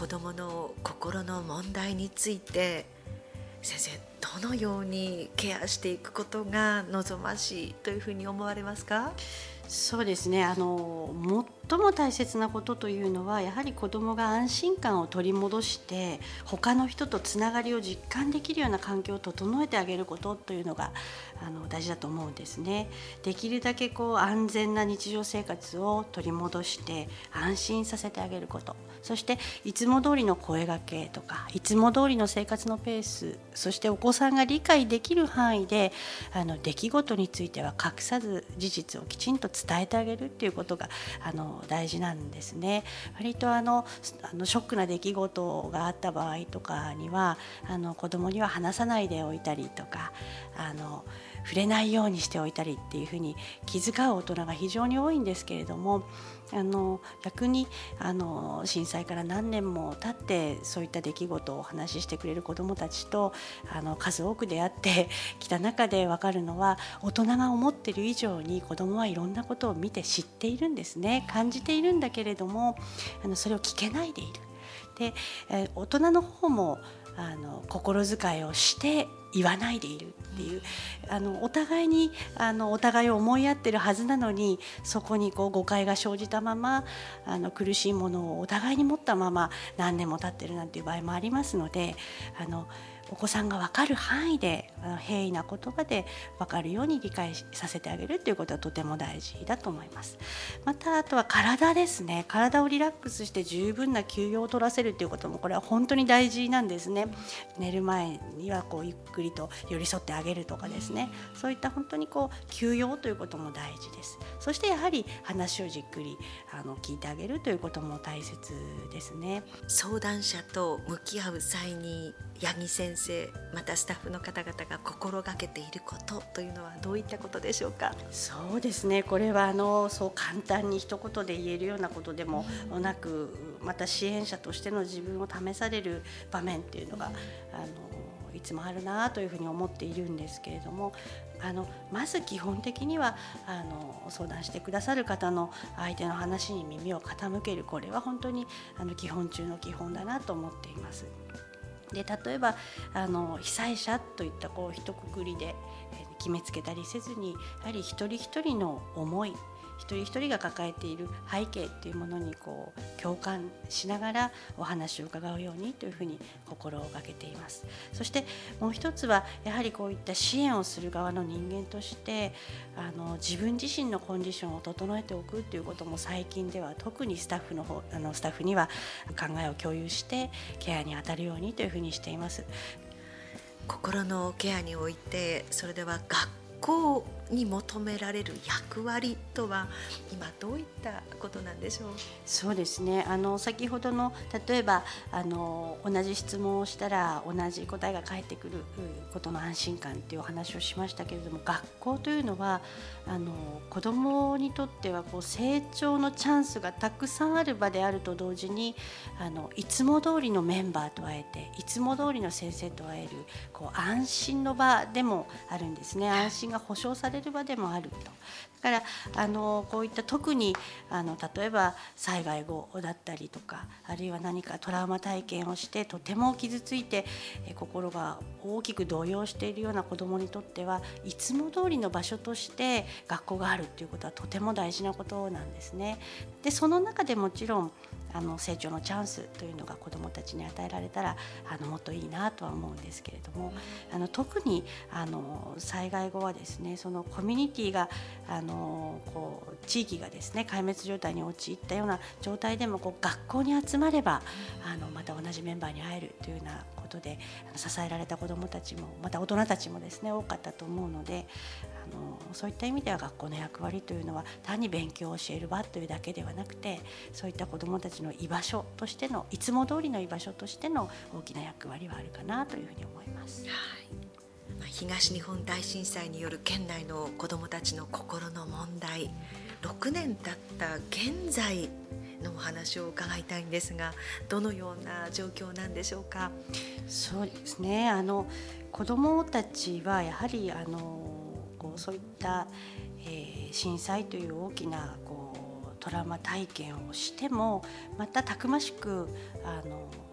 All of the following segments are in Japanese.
どもの心の問題について先生、どのようにケアしていくことが望ましいというふうに思われますか？ そうですね、最も大切なことというのはやはり子どもが安心感を取り戻して他の人とつながりを実感できるような環境を整えてあげることというのが大事だと思うんですね。できるだけ安全な日常生活を取り戻して安心させてあげること、そしていつも通りの声掛けとかいつも通りの生活のペース、そしてお子さんが理解できる範囲で出来事については隠さず事実をきちんと伝えてあげるっていうことが大事なんですね。割とショックな出来事があった場合とかには子どもには話さないでおいたりとか触れないようにしておいたりっていうふうに気遣う大人が非常に多いんですけれども、逆に震災から何年も経ってそういった出来事をお話ししてくれる子どもたちと数多く出会ってきた中で分かるのは、大人が思っている以上に子どもはいろんなことを見て知っているんですね。感じているんだけれどもそれを聞けないでいる。で、大人の方も心遣いをして言わないでいるっていう、お互いにお互いを思い合ってるはずなのに、そこに誤解が生じたまま苦しいものをお互いに持ったまま何年も経ってるなんていう場合もありますので、お子さんが分かる範囲で平易な言葉で分かるように理解させてあげるということはとても大事だと思います。またあとは体ですね。体をリラックスして十分な休養を取らせるということもこれは本当に大事なんですね。寝る前にはゆっくりと寄り添ってあげるとかですね、そういった本当に休養ということも大事です。そしてやはり話をじっくり聞いてあげるということも大切ですね。 相談者と向き合う際に八木先生、またスタッフの方々が心がけていることというのはどういったことでしょうか？ そうですね、これはそう簡単に一言で言えるようなことでもなく、また支援者としての自分を試される場面っていうのがいつもあるなというふうに思っているんですけれども、まず基本的には相談してくださる方の相手の話に耳を傾ける、これは本当に基本中の基本だなと思っています。で、例えば被災者といった一括りで決めつけたりせずに、やはり一人一人の思い、一人一人が抱えている背景っていうものに共感しながらお話を伺うようにというふうに心がけています。そしてもう一つはやはりこういった支援をする側の人間として自分自身のコンディションを整えておくということも最近では特にスタッフには考えを共有してケアに当たるようにというふうにしています。 心のケアにおいて、それでは学校に求められる役割とは今どういったことなんでしょう？ そうですね、先ほどの例えば同じ質問をしたら同じ答えが返ってくることの安心感というお話をしましたけれども、学校というのは子どもにとっては成長のチャンスがたくさんある場であると同時にいつも通りのメンバーと会えていつも通りの先生と会える安心の場でもあるんですね。安心が保障される場でもあると。だからこういった特に例えば災害後だったりとか、あるいは何かトラウマ体験をしてとても傷ついて心が大きく動揺しているような子どもにとってはいつも通りの場所として学校があるということはとても大事なことなんですね。で、その中でもちろん成長のチャンスというのが子どもたちに与えられたらもっといいなとは思うんですけれども、特に災害後はですね、そのコミュニティが地域がですね壊滅状態に陥ったような状態でも学校に集まればまた同じメンバーに会えるというようなことで支えられた子どもたちもまた大人たちもですね多かったと思うので、そういった意味では学校の役割というのは単に勉強を教える場というだけではなくて、そういった子どもたちの居場所としてのいつも通りの居場所としての大きな役割はあるかなというふうに思います。 東日本大震災による県内の子どもたちの心の問題、6年経った現在のお話を伺いたいんですが、どのような状況なんでしょうか？ そうですね、子どもたちはやはりそういった、震災という大きなトラウマ体験をしてもまたたくましく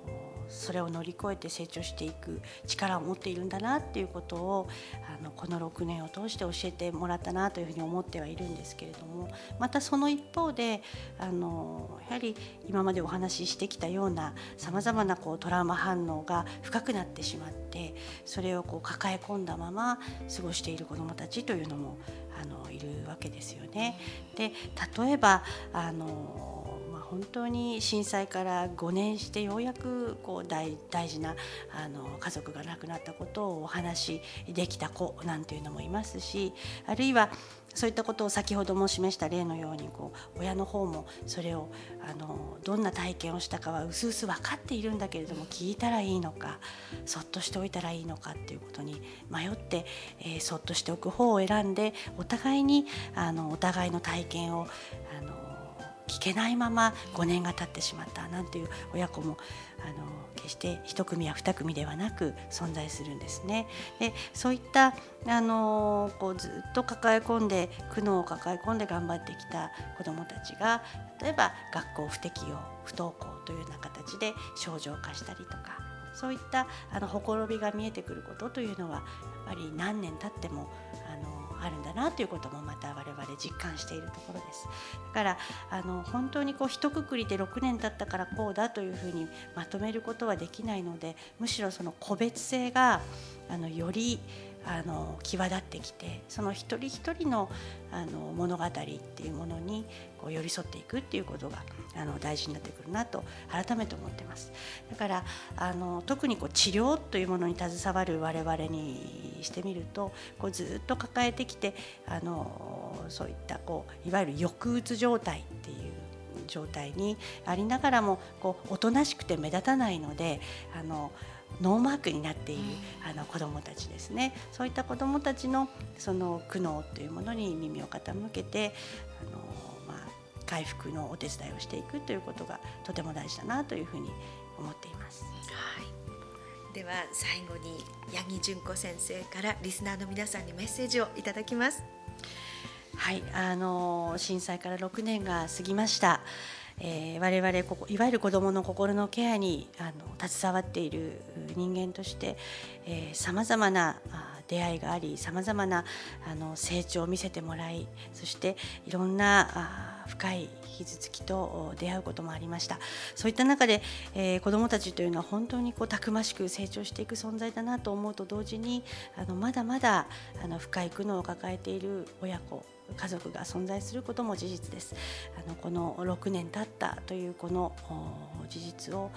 それを乗り越えて成長していく力を持っているんだなっていうことをこの6年を通して教えてもらったなというふうに思ってはいるんですけれども、またその一方でやはり今までお話ししてきたようなさまざまなトラウマ反応が深くなってしまって、それを抱え込んだまま過ごしている子どもたちというのもいるわけですよね。で、例えば本当に震災から5年してようやく大事な家族が亡くなったことをお話しできた子なんていうのもいますし、あるいはそういったことを先ほども示した例のように親の方もそれをどんな体験をしたかはうすうす分かっているんだけれども、聞いたらいいのかそっとしておいたらいいのかっていうことに迷って、そっとしておく方を選んで、お互いにお互いの体験を聞けないまま5年が経ってしまったなんていう親子も決して1組や2組ではなく存在するんですね。で、そういったずっと抱え込んで苦悩を抱え込んで頑張ってきた子どもたちが、例えば学校不適応不登校というような形で症状化したりとか、そういったほころびが見えてくることというのはやっぱり何年経ってもあるんだなということもまた我々実感しているところです。だから本当に一括りで6年経ったからこうだというふうにまとめることはできないので、むしろその個別性がより際立ってきて、その一人一人の物語っていうものに寄り添っていくっていうことが大事になってくるなと改めて思ってます。だから特に治療というものに携わる我々にしてみると、ずっと抱えてきてそういったいわゆる抑うつ状態っていう状態にありながらもおとなしくて目立たないのでノーマークになっている子どもたちですね。そういった子どもたちのその苦悩というものに耳を傾けて回復のお手伝いをしていくということがとても大事だなというふうに思っています。 はい、では最後に八木純子先生からリスナーの皆さんにメッセージをいただきます。 はい、震災から6年が過ぎました。我々いわゆる子どもの心のケアに携わっている人間としてさまざまな出会いがあり、さまざまな成長を見せてもらい、そしていろんな深い傷つきと出会うこともありました。そういった中で、子どもたちというのは本当にたくましく成長していく存在だなと思うと同時にまだまだ深い苦悩を抱えている親子家族が存在することも事実です。この6年経ったというこの事実を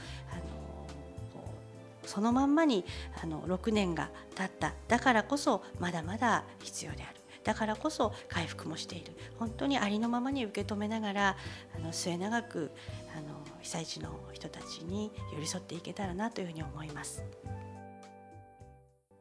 そのまんまに6年が経っただからこそまだまだ必要である、だからこそ回復もしている、本当にありのままに受け止めながら末永く被災地の人たちに寄り添っていけたらなというふうに思います。